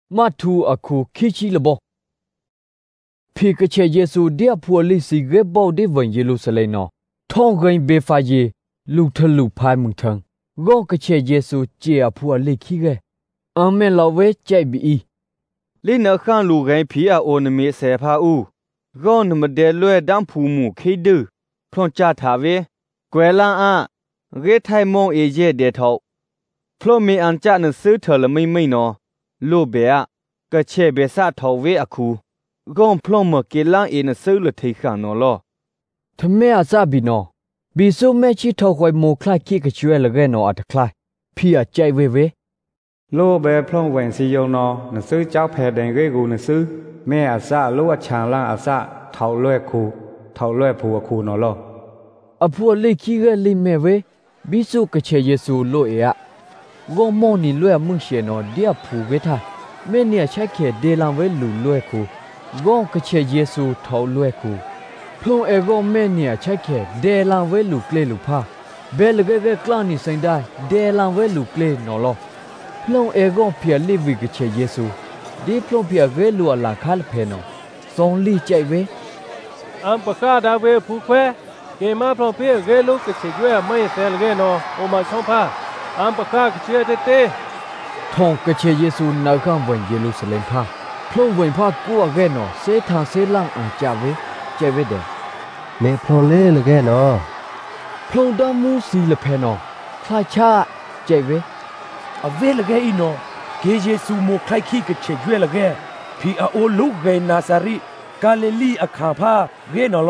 มาทูอะคูคิชิละบ่พี่กะเชเยซูเดียพัวลิสิเกบ่ได้วันเยรูซาเล็มเนาะท่องเงินเบฟาเยลูทะลุพายมึงทังก็กะเชเยซูเจียพัวลิคิเกอาเมนลาเวใจบีลินขันลูกไงพี่อาโอนเมเสพาอูก็นมเดลวยดังผูมูคิดดูพรอนจ่าทาเวกวลังอาเรไทมองเอเจเดทอพรอมีอันจ่านซื้อเธอละไม่เนาะลูเบียกะเชเบซาทอเวอะคูก็พรอมเกลังเอนซื้อละทีขันนอลอทำไมอาซาบินอบิโซแม่ชิทอคอยโมคลายคิกะช่วยละเกนออัตคลายพี่อาใจเวโลเบพลงแหวนสิโยนอหนังสือเจ้าแผ่แดงเรกูหนังสือแม่อาซาลูกชางล่างอาซาเท่าเลื่อยคูเท่าเลื่อยผัวคูนอลอพัวลิคิเกลิเมเวบิโซกะเชเยซูโลเอะก็มองนี่เลื่อยมึงเชนอเดียผูเวทาแม่เนี่ยใช้เขเดลังเวลูเลื่อยคูก็กะเชเยซูเท่าเลื่อยคูพลงเอโกแม่เนี่ยใช้เขเดลังเวลูเกลลูพาเบลเกเกกลานี่สิงได้เดลังเวลูเกลนอลอพลงเอโกเพียลิวิกเชเยซูดีพลงเพียเกลูอลาคาลเพนอสองลีใจเวอัมปะคาดาเวผู้เควเกมาพลงเพียเกลูกเชจวยไม่เซลเกนอโอมาช่องพาอัมปะคากเชเตเตทองกะเชเยซูนาคังวันเยรูซาเล็มพาพลงวันพากัวเกนอเซทางเซลังอันจาเวใจเวเดเมพลเล่ละแกเนาะพลงดามูสีละเพนอคลาชาใจเวอเวละแกอีโนเกเยซูโมคลายคิกะเชจวยละแกพี่อาโอลูกเกนาซาริกาลิลีอะคาพาเกนอล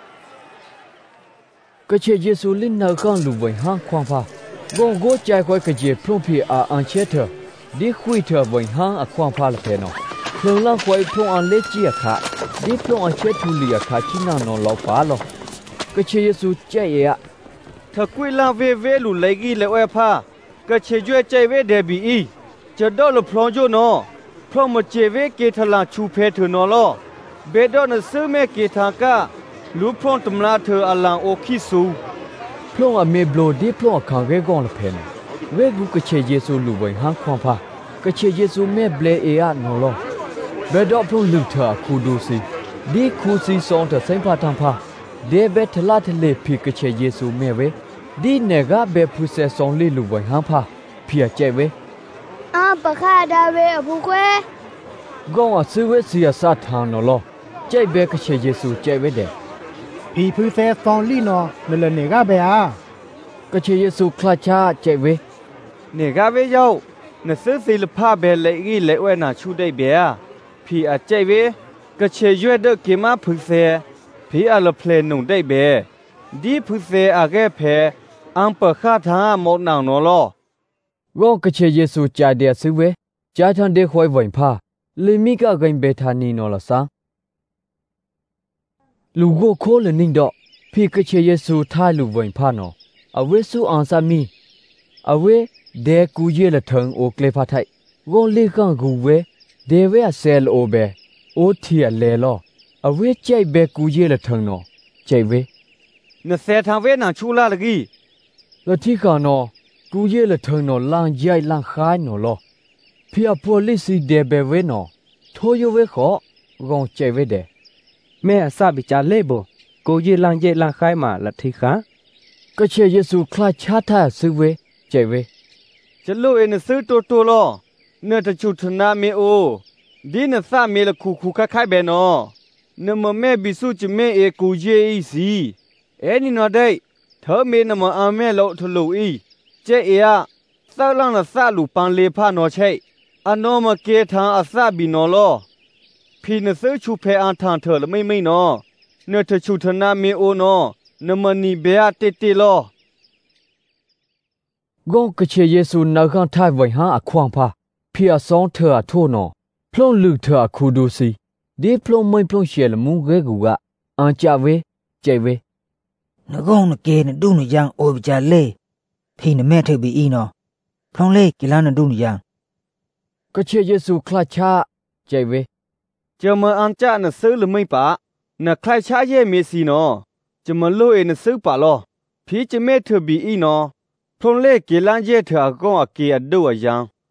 อกะเชเยซูลินนาคังลูวันฮังควางพาゴンゴကြိုက်ခွဲကကြေဖုန်ဖီအာအန်ချက်ထဒီခွိထဝိဟန်အခွန်ဖာလဖဲနော်လုံလခွဲဖုန်အလက်ကြီးအခါဒီဖုန်အချက်ထူလီအခါချိနာနော်လောက်ပါလောကချေယေစုကြက်ရทะกุยลาเวเวลูไลกีเลอเอพากะเชจวยใจเวเดบีอีจะดอลพลองโจนอพร้อมเจเวเกทลาชูเพเถนอลอเบดอนซึเมเกทากะลูพร้อมตำลาเธออลังโอคิสูพลงอเมบโลดีพลงอคังเรกองละเพนเวกุกะเชเยซูลูไวฮังควางพากะเชเยซูเมเบลเออะนอลอเบดอพลงลุทาคูดูซีดีคูซีซองตะไซพาตังพาเดเบทลาทเลพิกะเชเยซูเมเวดีเนกะเบพุเซซองลีลูไวฮังพาเพียเจเวอาปะคาดาเวอผู้เควกองอซึเวซียซาทานนอลอใจเบกะเชเยซูใจเวเดพีพุเซซองลีนอเมลเนกะเบอากะเชเยซูคลาชาใจเวเนกะเวเยานะซึศิลพาเบเลอีเลอเวนาชูได้เบียพี่อาใจเวกะเชยวยเดเกมาพุเซพี่อาลเพลนงได้เบดีพุเซอาเกเพอังปะคาทามอนางนอลอก็กะเชเยซูจาเดียซึเวจาทันเดควยวันพาลิมิกะกินเบทานีนอลซาลูโกโคลนิงดอพี่กะเชเยซูทายลูวันพานออเวซูอันซามีอเวเดกูเยละทังโอเคลฟาไทวงเลกังกูเวเดเวอะเซลโอเบโอทีอะเลลออเวใจเบกูเยละทังนอใจเวนะเซทางเวนังชูลาละกีละที่กานอกูเยละทังนอลังใหญ่ลังคายนอลอพี่อโพลิซีเดเบเวนอโทโยเวขอกองใจเวเดแม่ซาบิจาเล่โบกูเยลังเยลังคายมาละที่ขากะเชเยซูคลาชาทาซึเวใจเวจะลุเอนซึตัวตัวลอเนตจุทนาเมโอดีนซาเมละคูคูคคายเบนอนมแม่บิสุจิเมเอกูเยอีซีเอนี่นอได้เธอเมนมอาเมโลทลูอีเจเอะซาลังละซาลูปังเลพานอใช่อนอมเกทางอาซาบินอลอพี่นซึชูเพอันทางเธอละไม่นอเนตจุทนาเมโอนอนมนีเบียเตติลอกงกะเชเยซูนาคังทายไวหาอควางพาพี่อาซองเธออะโทนอพลงลึกเธออะคูดูซีดีพลงไม่พลงเชลมูเกกูกะอันจาเวใจเวนกงนเกนดุนยังโอบิจาเล่พี่นแม่เธอบีอีนอพลงเล่กิลานดุนยังกะเชเยซูคลาชาใจเวจะมาอันจานซื้อหรือไม่ปะนะใครชาเย่เมซีนอจะมาลุเอนซื้อปะลอพี่จะแม่เธอบีอีนอพรนเล่เกลันเย่เธอก็อาเกียดูยัง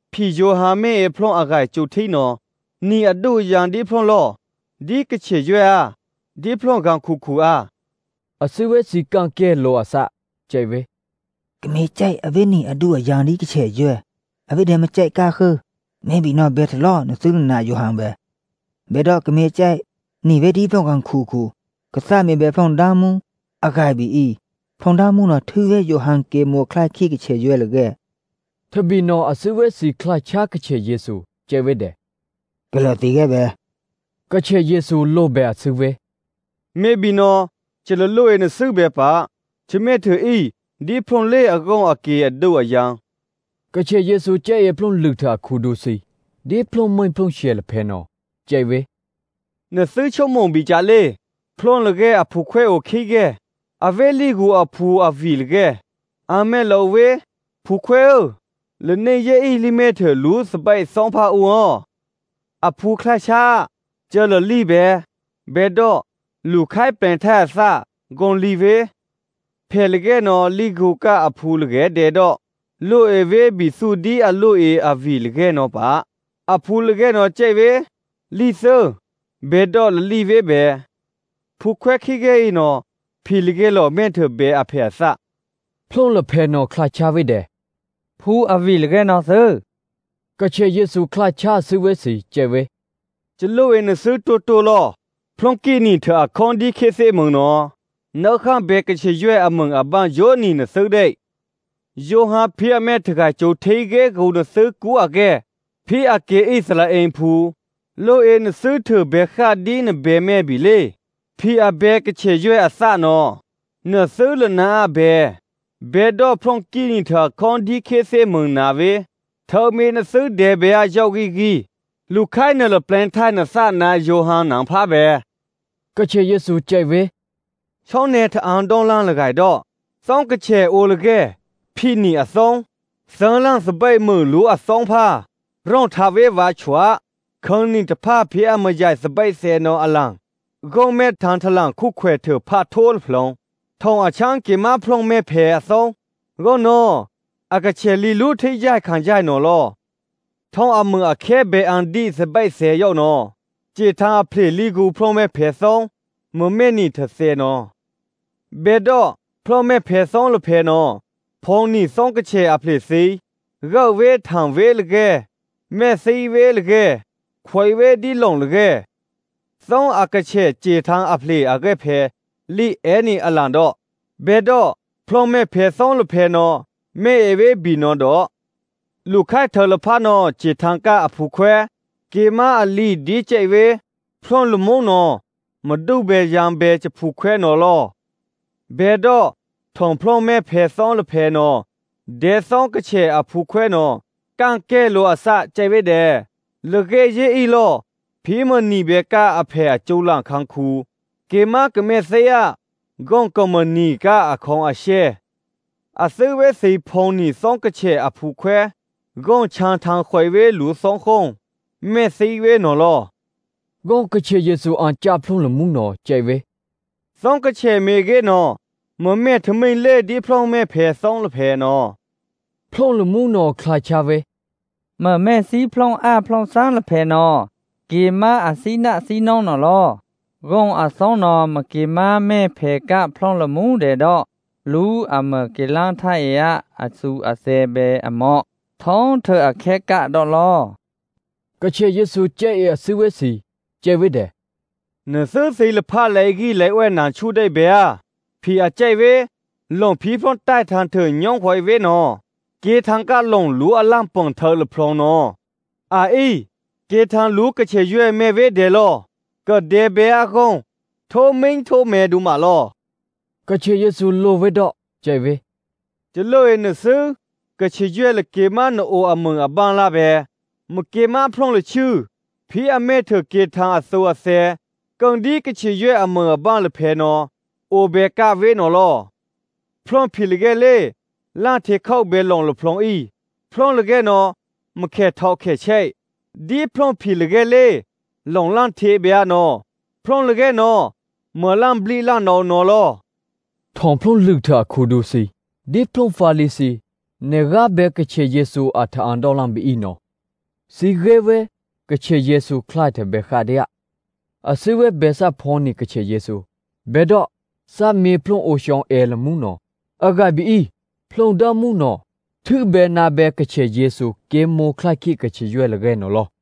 พี่โยหาเมพลองอากาศจุที่นอนี่อดูอย่างดีพลองลอดีกเฉยอ่ะดีพลองกังคูอ่ะအစဝဲစီကန်ကဲလောအစကျဲဝဲကမေကြိုက်အဝိနီအဒုအယာနီကချေရွဲအဝိဒေမကြိုက်ကခမဲဘီနောဘက်ထလောနသုလနာယောဟန်ပဲဘေတော့ကမေကြိုက်နိဝေဒီဖုန်ကန်ခုကစမေဘေဖုန်ဒါမူအခိုင်ဘီဤဖုန်ဒါမူနော်ထူဝဲယောဟန်ကေမိုခလိုက်ခိကချေရွဲလကဲထဘီနောအစဝဲစီခလိုက်ချကချေယေစုကျဲဝဲတဲ့ကလတိကဲပဲကချေယေစုလို့ပဲအစဝဲမေဘီနောကျလလို့ရနစုပဲပါချမေထဤဒီဖုန်လေအကောင်အကေအဒုအယံကချေယေစုကျဲရဖလုံးလူတာခုဒုစီဒီဖလုံးမွင်ဖလုံးရှဲလဖဲနော်ကျဲဝဲနစုချုံမုံဘီကြလေဖလွန်လကဲအဖူခွဲကိုခိကဲအဝဲလီကိုအဖူအဗီလကဲအမဲလောဝဲဖူခွဲလနေရဲ့ဤလီမဲထလူစပိုက်ဆောင်ဖာဦးအဖူခလချာကျလလီပဲဘဲတော့လူခိုက်ပန်ထဆာဂွန်လီဝဲဖဲလကဲနော်လီကိုကအဖူလကဲတဲ့တော့လူအဝဲဘီစုဒီအလူအဗီလကဲနော်ပါအဖူလကဲနော်ကျဲဝဲလီဆာဘေတော့လီဝဲပဲဖူခွဲခိကဲနော်ဖီလကဲလောမဲထဘေအဖေဆာဖလုံးလဖဲနော်ခလိုက်ချဝဲတဲ့ဖူအဝီလကဲနော်ဆာကချေယေစုခလိုက်ချစဝဲစီကျဲဝဲကျလို့ရနစတိုလောဖလွန်ကီနီထအခွန်ဒီခေစေမုံနော်နောက်ခန့်ဘေကချေရွဲအမုံအပန်းယောနီနစတဲ့ယောဟာဖီအမဲထကကြိုထေကဲကိုနစကူအကဲဖီအကေဣစလာအင်ဖူလိုအင်းစထဘေခါဒီနဘေမဲဘီလေဖီအဘေကချေရွဲအစနော်နစလနာဘေဘေတော့ဖလွန်ကီနီထခွန်ဒီခေစေမုံနာဝေထော်မင်းစဒေဘေအယောဂီလူခိုင်နလပလန်ထိုင်နစနာယောဟန်နံဖာဘေကချေယေစုကျဲဝဲချောင်းနေထအန်တောင်းလန်းလကြတော့စောင်းကချေအိုလကဲဖီနီအဆောင်စန်းလန်းစပိတ်မှုလူအဆောင်ဖာရောင်းထဝဲဝါချွာခေါင်းနီတဖဖီအမကြိုက်စပိတ်စေနောအလန်းဂုံမဲထန်ထလန်ခုခွဲထဖာထိုးဖလုံးထောင်အချမ်းကေမဖလုံးမဲဖဲအဆောင်ဂုံနောအကချေလီလူထိကြိုက်ခံကြိုက်နော်လောထောင်အမအခဲဘေအန်ဒီစပိတ်စေရောက်နော်ကြေထားဖလေလီကူဖလုံးမဲဖဲဆောင်မမဲနီထစေနော်ဘေတော့ဖလုံးမဲဖဲဆောင်လဖဲနော်ဖုန်နီဆောင်ကချေအဖလေစီရောဝဲထံဝဲလကဲမဲစီဝဲလကဲခွေဝဲဒီလုံလကဲသောင်းအကချေကြေထန်းအဖလေအကဲဖဲလီအဲနီအလန်တော့ဘေတော့ဖလုံးမဲဖဲဆောင်လဖဲနော်မဲအဝဲဘီနော်တော့လူခိုက်ထလဖာနော်ကြေထန်းကအဖူခွဲကေမအလီဒီကျဲဝဲဖလွန်လမုံနော်မဒုဘေယံဘေချဖူခွဲနော်လောဘေတော့ထုံဖလုံးမဲဖဲဆောင်လဖဲနော်ဒေဆောင်ကချေအဖူခွဲနော်ကန်ကဲလိုအစကျဲဝဲတဲ့လကဲယေဤလောဖီမနီဘေကအဖဲအကျိုးလန့်ခန်းခုကေမကမဲစေယဂုံကမနီကအခေါင်အရှဲအစဝဲစီဖုန်နီဆောင်ကချေအဖူခွဲဂုံချန်ထန်ခွေဝဲလူဆောင်ခုံမဲစီဝဲနော်လောဂုံကချေယေစုအန်ကြဖလုံးလမှုနော်ကျဲဝဲစောင်းကချေမေကေနော်မမဲထမိန်လေဒီဖလုံးမဲဖဲစောင်းလဖဲနော်ဖလုံးလမှုနော်ခလိုက်ချဝဲမမဲစီဖလောင်းအဖလောင်းဆန်းလဖဲနော်ဂေမအစီနစီနောင်းနော်လောဂုံအဆောင်နော်မကေမမဲဖဲကဖလောင်းလမှုတဲ့တော့လူအမကေလန်းထိုင်ရအဆူအစေဘေအမော့ထုံးထအခက်ကတော့လောကချေယေစုကျဲရစဝဲစီကျဲဝဲတဲ့နစစီလဖလေဂီလေဝဲနန်ချူဒိဘေယာဖီအကျဲဝဲလုံဖီဖွန်တိုက်ထန်ထညောင်းခွေဝဲနော်ကေထန်ကလုံလူအလန့်ပွန်ထလဖလောနော်အာအီကေထန်လူကချေရွဲမဲဝဲဒေလောကဒေဘေယာကုံထိုမင်းထိုမဲဒူမာလောကချေယေစုလိုဝဲတော့ကျဲဝဲကျလို့ရနစကချေရွဲလကေမနိုအမုံအပန်းလာပဲမကေမဖလောလချူဖီအမဲထကေထန်အစောအဆဲကန်ဒီကချေရွဲအမုံအပန်းလဖဲနော်အိုဘေကဝဲနော်လောဖလွန်ဖီလကဲလေလာထေခောက်ဘေလုံလဖလွန်ဤဖလွန်လကဲနော်မခဲထောက်ခဲချိဒီဖလွန်ဖီလကဲလေလုံလန်ထေဘေနော်ဖလွန်လကဲနော်မလန်ဘလီလာနော်နော်လောထောင်ဖလုံးလူတာခုဒုစီဒီဖလုံးဖာလီစီเนกาเบกเชเยซูอาทานดอลังบีนอสีเกเวกเชเยซูคลายเถเบคาเดียอาศิเวเบซาพอนิกเชเยซูเบดอซาเมพลงโอชองเอลมุนออากาบีพลงดามุนอทึเบนาเบกเชเยซูเกโมคลายคิกเชยเวลเกนอลอ